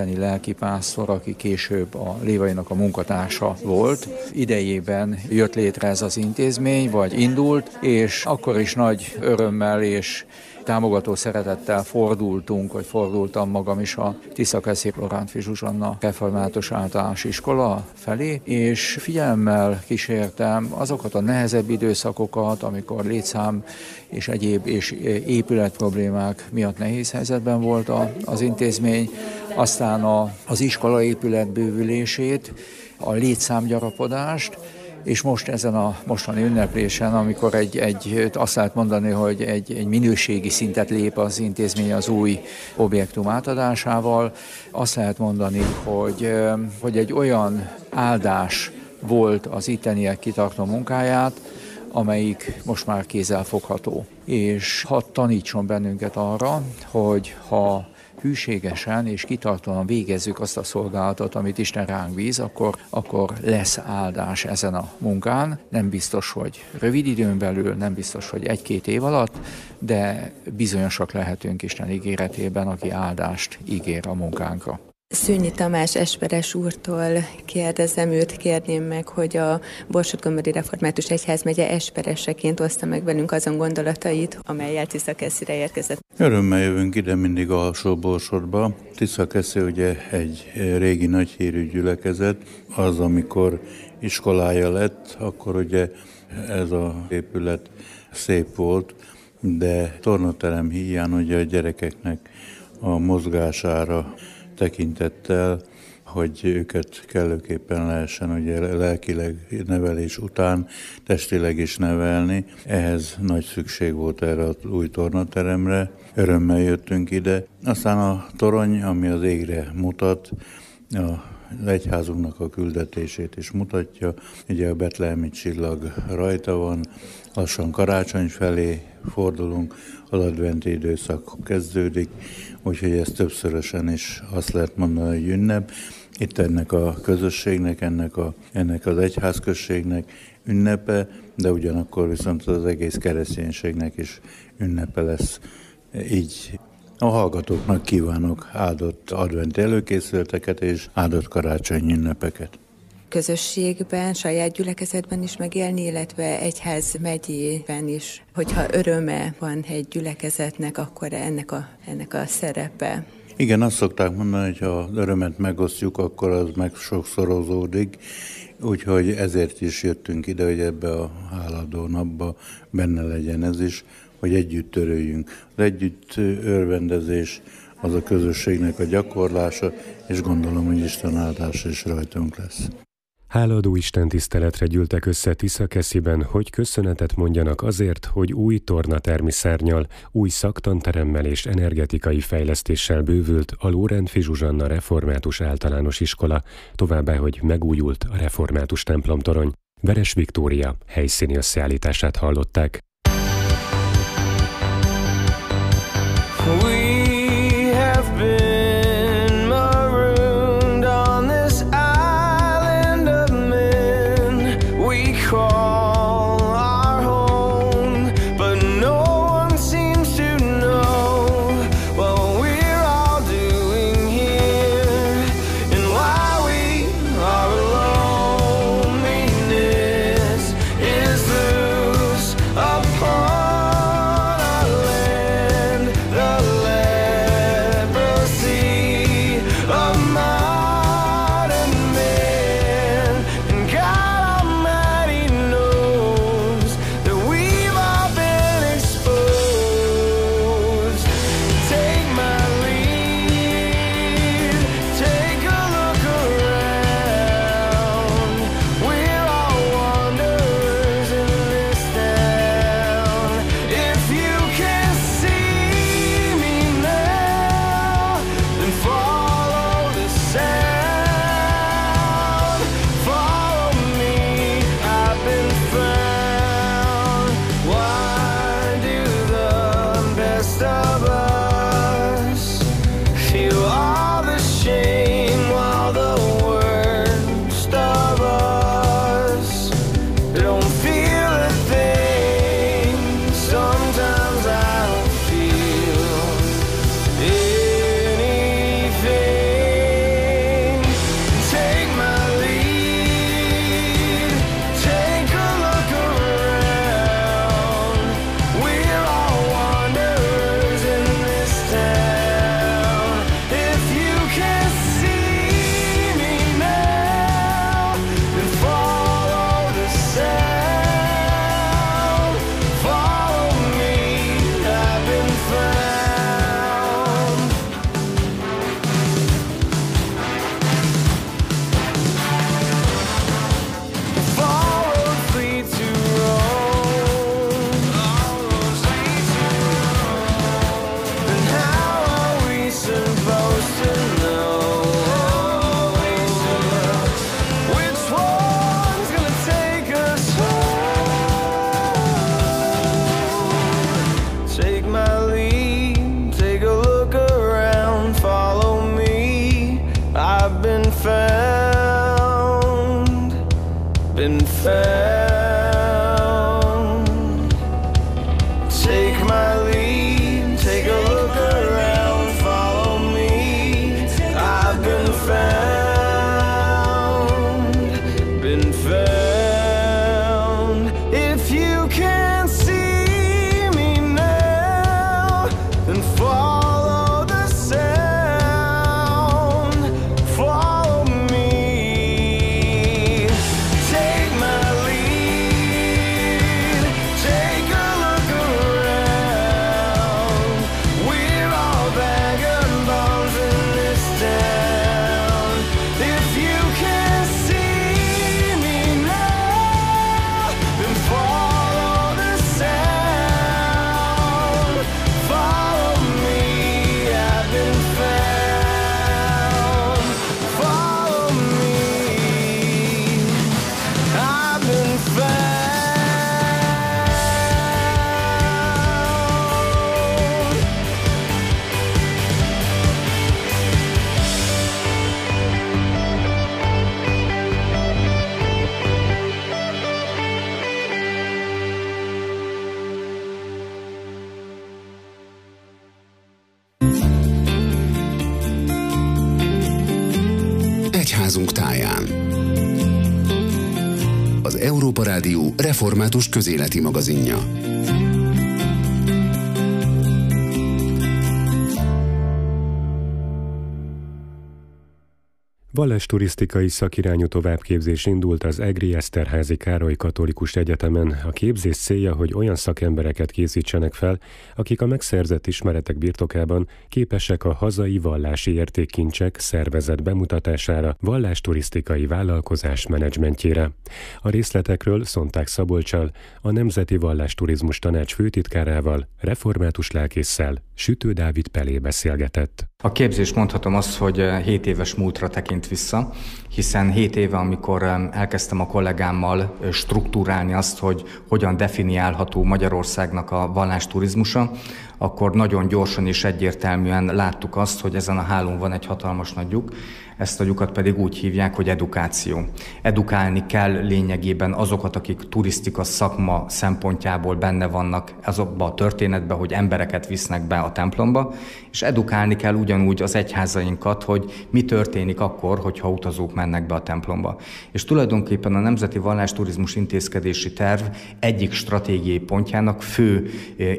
isteni lelkipásztor, aki később a Lévainak a munkatársa volt. Idejében jött létre ez az intézmény, vagy indult, és akkor is nagy örömmel és támogató szeretettel fordultunk, vagy fordultam magam is a Tiszakeszi Lorántfi Zsuzsanna Református Általános Iskola felé, és figyelemmel kísértem azokat a nehezebb időszakokat, amikor létszám és egyéb és épület problémák miatt nehéz helyzetben volt az intézmény, aztán a, az iskola épület bővülését, a létszámgyarapodást, és most ezen a mostani ünneplésen, amikor egy, egy, azt lehet mondani, hogy egy, egy minőségi szintet lép az intézmény az új objektum átadásával, azt lehet mondani, hogy, hogy egy olyan áldás volt az itteniek kitartó munkáját, amelyik most már kézzelfogható. És hadd tanítson bennünket arra, hogy ha hűségesen és kitartóan végezzük azt a szolgálatot, amit Isten ránk bíz, akkor, akkor lesz áldás ezen a munkán. Nem biztos, hogy rövid időn belül, nem biztos, hogy egy-két év alatt, de bizonyosak lehetünk Isten ígéretében, aki áldást ígér a munkánkra. Szőnyi Tamás esperes úrtól kérdezem, őt kérném meg, hogy a Borsod-Gombori Református Egyházmegye espereseként oszta meg velünk azon gondolatait, amellyel Tiszakeszire érkezett. Örömmel jövünk ide mindig alsó Borsodba. Tiszakeszi ugye egy régi nagyhírű gyülekezet. Az, amikor iskolája lett, akkor ugye ez az épület szép volt, de tornaterem hiány ugye a gyerekeknek a mozgására tekintettel, hogy őket kellőképpen lehessen ugye lelkileg nevelés után testileg is nevelni. Ehhez nagy szükség volt erre az új tornateremre. Örömmel jöttünk ide. Aztán a torony, ami az égre mutat, az egyházunknak a küldetését is mutatja. Ugye a betlehemi csillag rajta van, lassan karácsony felé fordulunk, az adventi időszak kezdődik, úgyhogy ez többszörösen is azt lehet mondani, hogy ünnep. Itt ennek a közösségnek, ennek, a, ennek az egyházközségnek ünnepe, de ugyanakkor viszont az egész kereszténységnek is ünnepe lesz. Így a hallgatóknak kívánok áldott adventi előkészületeket és áldott karácsonyi ünnepeket. Közösségben, saját gyülekezetben is megélni, illetve egyház megyében is. Hogyha öröme van egy gyülekezetnek, akkor ennek a, ennek a szerepe. Igen, azt szokták mondani, hogy ha az örömet megosztjuk, akkor az meg sokszorozódik. Úgyhogy ezért is jöttünk ide, hogy ebbe a háladó napba benne legyen ez is, hogy együtt törőjünk. Az együtt örvendezés az a közösségnek a gyakorlása, és gondolom, hogy Isten áldása is rajtunk lesz. Hálaadó Isten tiszteletre gyűltek össze Tiszakesziben, hogy köszönetet mondjanak azért, hogy új tornatermi szárnnyal, új szaktanteremmel és energetikai fejlesztéssel bővült a Lorántfi Zsuzsanna Református Általános Iskola, továbbá, hogy megújult a református templomtorony. Veres Viktória helyszíni összeállítását hallották. We have been marooned on this island of men we call our home, but no one seems to know what we're all doing here and why we are alone. Loneliness is loose upon anything egyházunk táján. Az Európa Rádió református közéleti magazinja. Vallásturisztikai szakirányú továbbképzés indult az Egri Eszterházy Károly Katolikus Egyetemen. A képzés célja, hogy olyan szakembereket készítsenek fel, akik a megszerzett ismeretek birtokában képesek a hazai vallási értékkincsek szervezett bemutatására, vallásturisztikai vállalkozás menedzsmentjére. A részletekről Szonták Szabolccsal, a Nemzeti Vallásturizmus Tanács főtitkárával, református lelkésszel, Sütő Dávid Pelé beszélgetett. A képzés, mondhatom azt, hogy hét éves múltra tekint vissza, hiszen hét éve, amikor elkezdtem a kollégámmal struktúrálni azt, hogy hogyan definiálható Magyarországnak a vallásturizmusa, akkor nagyon gyorsan és egyértelműen láttuk azt, hogy ezen a hálón van egy hatalmas nagy lyuk, ezt a lyukat pedig úgy hívják, hogy edukáció. Edukálni kell lényegében azokat, akik turisztika szakma szempontjából benne vannak azokba a történetbe, hogy embereket visznek be a templomba, és edukálni kell ugyanúgy az egyházainkat, hogy mi történik akkor, hogyha utazók mennek be a templomba. És tulajdonképpen a Nemzeti Vallásturizmus Intézkedési Terv egyik stratégiai pontjának fő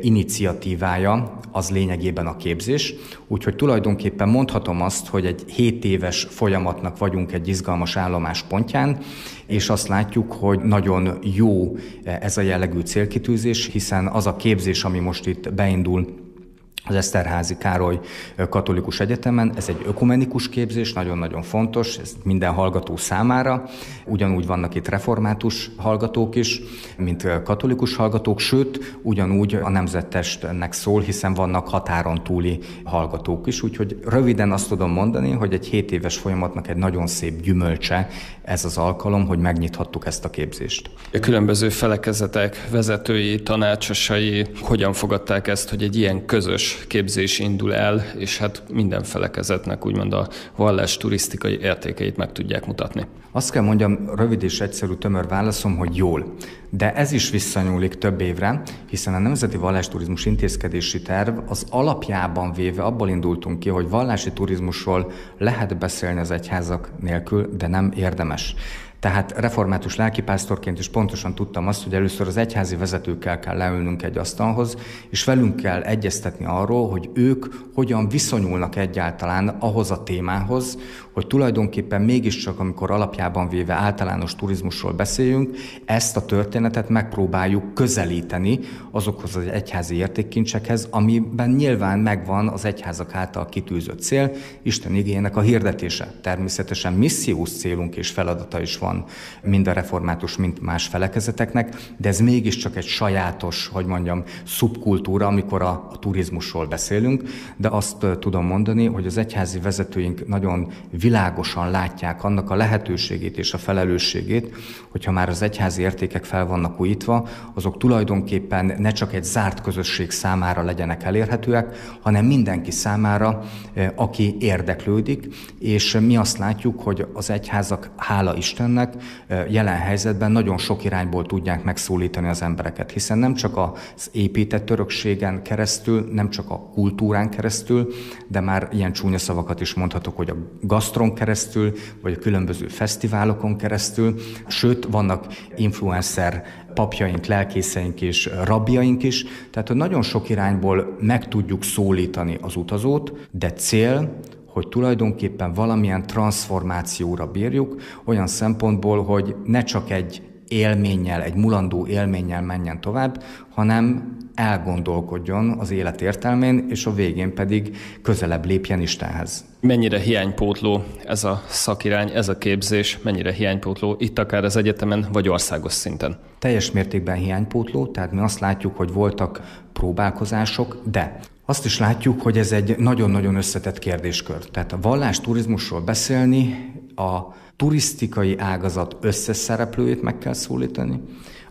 iniciatívája az lényegében a képzés, úgyhogy tulajdonképpen mondhatom azt, hogy egy hét éves folyamatnak vagyunk egy izgalmas állomás pontján, és azt látjuk, hogy nagyon jó ez a jellegű célkitűzés, hiszen az a képzés, ami most itt beindul az Eszterházy Károly Katolikus Egyetemen, ez egy ökumenikus képzés, nagyon-nagyon fontos, ez minden hallgató számára. Ugyanúgy vannak itt református hallgatók is, mint katolikus hallgatók, sőt, ugyanúgy a nemzettestnek szól, hiszen vannak határon túli hallgatók is. Úgyhogy röviden azt tudom mondani, hogy egy hét éves folyamatnak egy nagyon szép gyümölcse ez az alkalom, hogy megnyithattuk ezt a képzést. A különböző felekezetek vezetői, tanácsosai hogyan fogadták ezt, hogy egy ilyen közös képzés indul el, és hát minden felekezetnek úgymond a vallás turisztikai értékeit meg tudják mutatni? Azt kell mondjam, rövid és egyszerű tömör válaszom, hogy jól. De ez is visszanyúlik több évre, hiszen a Nemzeti Vallásturizmus Intézkedési Terv az alapjában véve abból indultunk ki, hogy vallási turizmusról lehet beszélni az egyházak nélkül, de nem érdemes. Tehát református lelkipásztorként is pontosan tudtam azt, hogy először az egyházi vezetőkkel kell leülnünk egy asztalhoz, és velünk kell egyeztetni arról, hogy ők hogyan viszonyulnak egyáltalán ahhoz a témához, hogy tulajdonképpen mégiscsak, amikor alapjában véve általános turizmusról beszéljünk, ezt a történetet megpróbáljuk közelíteni azokhoz az egyházi értékkincsekhez, amiben nyilván megvan az egyházak által kitűzött cél, Isten igéjének a hirdetése. Természetesen missziós célunk és feladata is van mind a református, mind más felekezeteknek, de ez mégiscsak egy sajátos, hogy mondjam, szubkultúra, amikor a, a turizmusról beszélünk, de azt tudom mondani, hogy az egyházi vezetőink nagyon világosan látják annak a lehetőségét és a felelősségét, hogyha már az egyházi értékek fel vannak újítva, azok tulajdonképpen ne csak egy zárt közösség számára legyenek elérhetőek, hanem mindenki számára, aki érdeklődik, és mi azt látjuk, hogy az egyházak, hála Istennek, jelen helyzetben nagyon sok irányból tudják megszólítani az embereket, hiszen nem csak az épített örökségen keresztül, nem csak a kultúrán keresztül, de már ilyen csúnya szavakat is mondhatok, hogy a gasztron keresztül, vagy a különböző fesztiválokon keresztül, sőt, vannak influencer papjaink, lelkészeink és rabjaink is, tehát hogy nagyon sok irányból meg tudjuk szólítani az utazót, de cél, hogy tulajdonképpen valamilyen transformációra bírjuk, olyan szempontból, hogy ne csak egy élménnyel, egy mulandó élménnyel menjen tovább, hanem elgondolkodjon az élet értelmén, és a végén pedig közelebb lépjen Istenhez. Mennyire hiánypótló ez a szakirány, ez a képzés, mennyire hiánypótló itt akár az egyetemen, vagy országos szinten? Teljes mértékben hiánypótló, tehát mi azt látjuk, hogy voltak próbálkozások, de azt is látjuk, hogy ez egy nagyon-nagyon összetett kérdéskör. Tehát a vallásturizmusról beszélni, a turisztikai ágazat összes szereplőjét meg kell szólítani,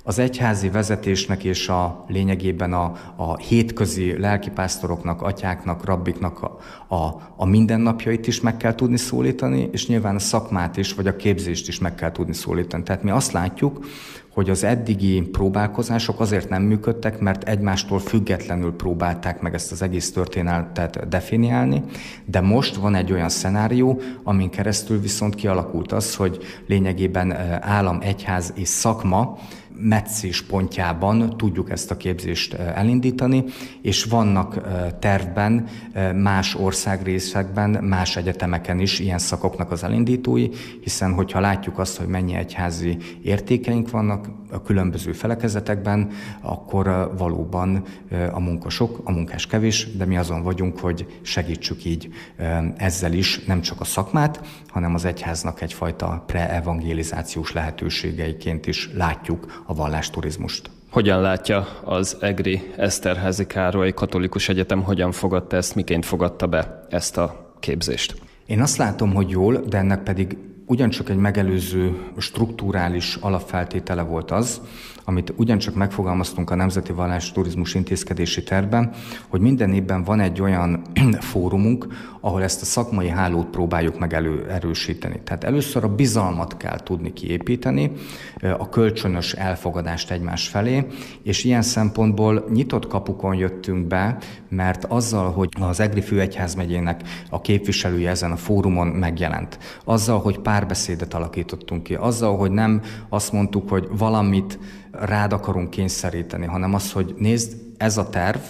Az egyházi vezetésnek és a lényegében a, a hétközi lelkipásztoroknak, atyáknak, rabbiknak a, a, a mindennapjait is meg kell tudni szólítani, és nyilván a szakmát is, vagy a képzést is meg kell tudni szólítani. Tehát mi azt látjuk, hogy az eddigi próbálkozások azért nem működtek, mert egymástól függetlenül próbálták meg ezt az egész történetet definiálni, de most van egy olyan szenárió, amin keresztül viszont kialakult az, hogy lényegében állam, egyház és szakma meccés pontjában tudjuk ezt a képzést elindítani, és vannak tervben más országrészekben, más egyetemeken is ilyen szakoknak az elindítói, hiszen hogyha látjuk azt, hogy mennyi egyházi értékeink vannak a különböző felekezetekben, akkor valóban a munka sok, a munkás kevés, de mi azon vagyunk, hogy segítsük így ezzel is nem csak a szakmát, hanem az egyháznak egyfajta pre-evangelizációs lehetőségeiként is látjuk a vallásturizmust. Hogyan látja az egri Eszterházy Károly Katolikus Egyetem, hogyan fogadta ezt, miként fogadta be ezt a képzést? Én azt látom, hogy jól, de ennek pedig ugyancsak egy megelőző strukturális alapfeltétele volt az, amit ugyancsak megfogalmaztunk a Nemzeti Vallásturizmus Intézkedési Tervben, hogy minden évben van egy olyan fórumunk, ahol ezt a szakmai hálót próbáljuk meg elő, erősíteni. Tehát először a bizalmat kell tudni kiépíteni, a kölcsönös elfogadást egymás felé, és ilyen szempontból nyitott kapukon jöttünk be, mert azzal, hogy az Egri Főegyházmegyének a képviselője ezen a fórumon megjelent, azzal, hogy párbeszédet alakítottunk ki, azzal, hogy nem azt mondtuk, hogy valamit rád akarunk kényszeríteni, hanem az, hogy nézd, ez a terv,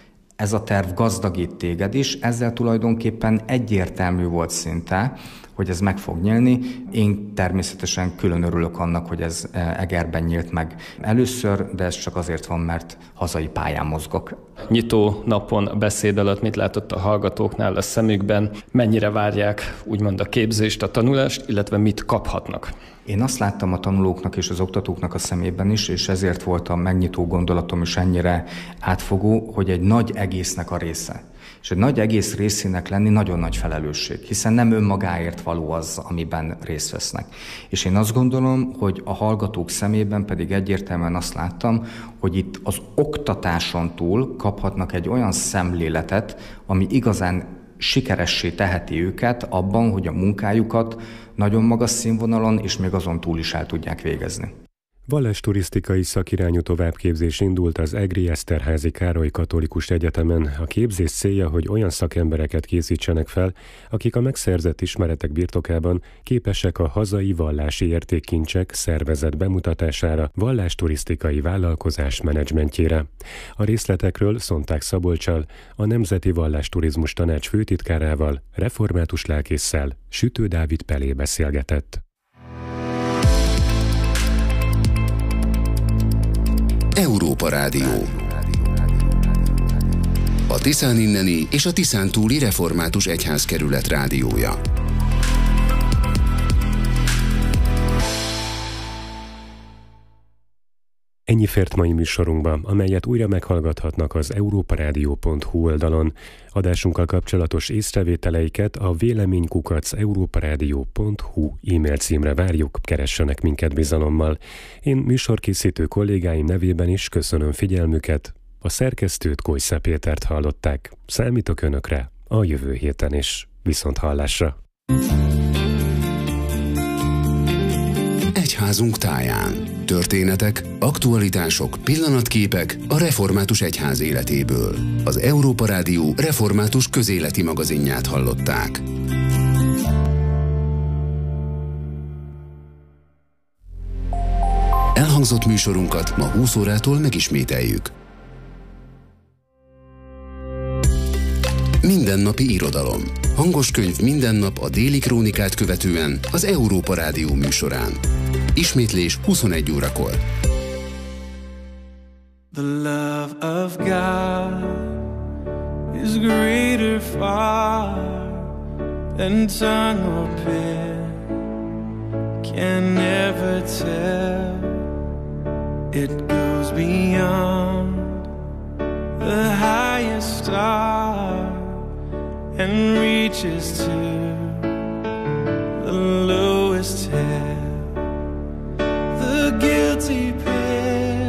ez a terv gazdagít téged is, ezzel tulajdonképpen egyértelmű volt szinte, hogy ez meg fog nyílni. Én természetesen külön örülök annak, hogy ez Egerben nyílt meg először, de ez csak azért van, mert hazai pályán mozgok. Nyitó napon a beszéd alatt mit látott a hallgatóknál a szemükben, mennyire várják úgymond a képzést, a tanulást, illetve mit kaphatnak? Én azt láttam a tanulóknak és az oktatóknak a szemében is, és ezért volt a megnyitó gondolatom is ennyire átfogó, hogy egy nagy egésznek a része. És egy nagy egész részének lenni nagyon nagy felelősség, hiszen nem önmagáért való az, amiben részt vesznek. És én azt gondolom, hogy a hallgatók szemében pedig egyértelműen azt láttam, hogy itt az oktatáson túl kaphatnak egy olyan szemléletet, ami igazán sikeressé teheti őket abban, hogy a munkájukat nagyon magas színvonalon és még azon túl is el tudják végezni. Vallásturisztikai szakirányú továbbképzés indult az Egri Eszterházy Károly Katolikus Egyetemen. A képzés célja, hogy olyan szakembereket készítsenek fel, akik a megszerzett ismeretek birtokában képesek a hazai vallási értékkincsek szervezett bemutatására, vallásturisztikai vállalkozás menedzsmentjére. A részletekről Szonták Szabolccsal, a Nemzeti Vallásturizmus Tanács főtitkárával, református lelkésszel, Sütő Dávid Pelé beszélgetett. Európa Rádió. A Tiszán inneni és a Tiszán túli református egyházkerület rádiója. Ennyi fért mai műsorunkba, amelyet újra meghallgathatnak az európarádió pont hu oldalon. Adásunkkal kapcsolatos észrevételeiket a véleménykukac európarádió pont hu e-mail címre várjuk, keressenek minket bizalommal. Én műsorkészítő kollégáim nevében is köszönöm figyelmüket. A szerkesztőt, Kojsza Pétert hallották. Számítok önökre a jövő héten is. Viszont hallásra! Egyházunk táján. Történetek, aktualitások, pillanatképek a református egyház életéből. Az Európa Rádió református közéleti magazinját hallották. Elhangzott műsorunkat ma húsz órától megismételjük. Mindennapi irodalom. Hangos könyv minden nap a Déli Krónikát követően az Európa Rádió műsorán. Ismétlés huszonegy órakor. The love of God is greater far than tongue or pen can never tell. It goes beyond the highest star and reaches to the lowest hell. The guilty pair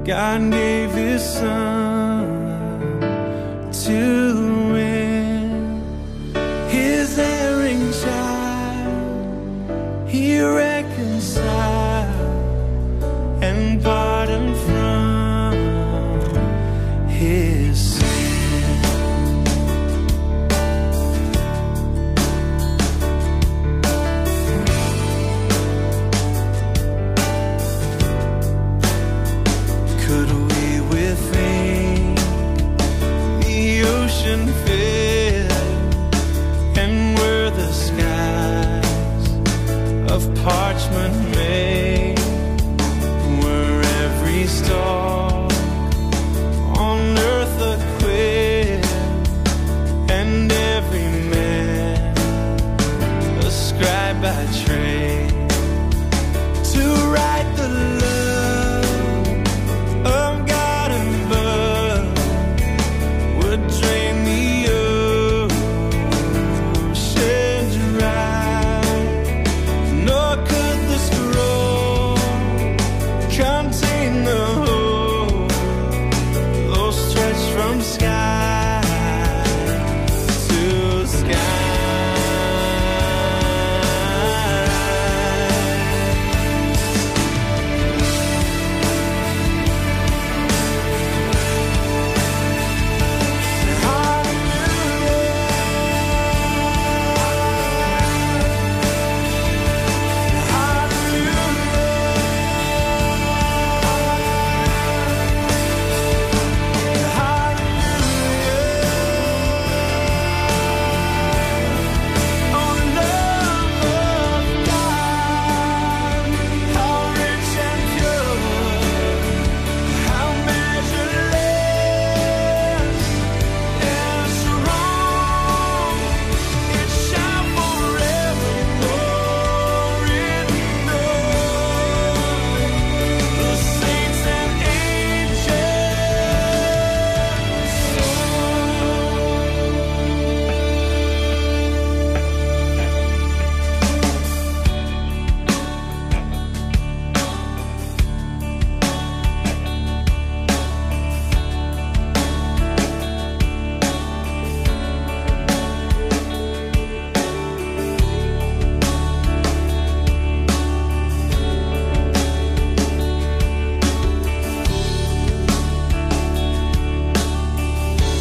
God gave His Son to